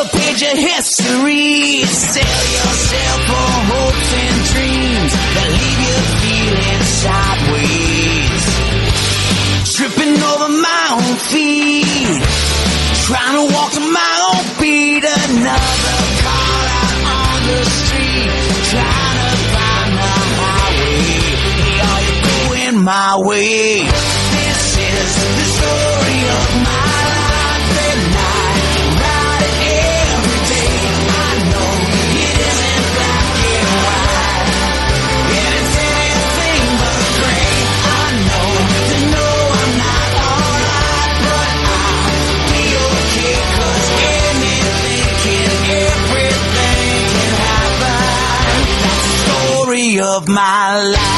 a page of history. Sell yourself for hopes and dreams that leave you feeling sideways. Tripping over my own feet, trying to walk to my own beat. Another car out on the street, trying to find the highway. Hey, are you going my way? This is the story of my life, and I ride it every day. I know it isn't black and white, and it's anything but gray. I know I'm not alright, but I'll be okay, 'cause anything everything can happen. That's the story of my life.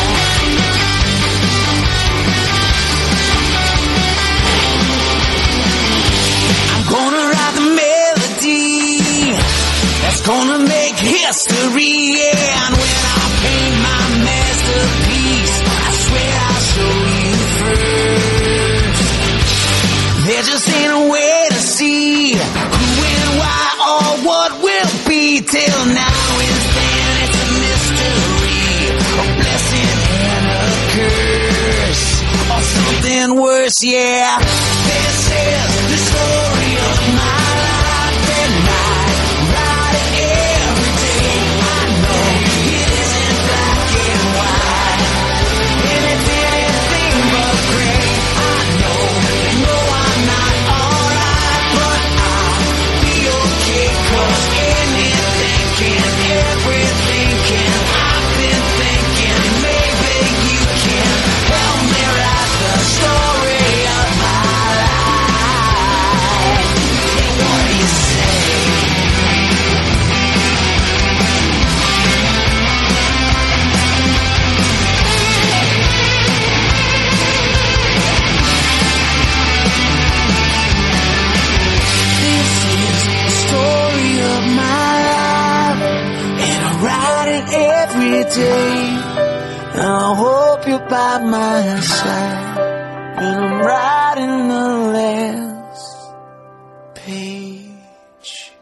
Gonna write the melody that's gonna make history, yeah. And when I paint my masterpiece, I swear I'll show you first. There just ain't a way to see who and why or what will be. Till now and then it's a mystery, a blessing and a curse, or something worse, yeah. This is the story of my life, and I ride it every day. I know it isn't black and white, and it's anything but gray. I know I'm not alright, but I'll be okay, 'cause anything can, everything can. I've been thinking maybe you can help me write the story of my life. What do you say? This is the story of my life, and I write it every day. And I hope you're by my side when I'm writing the last page.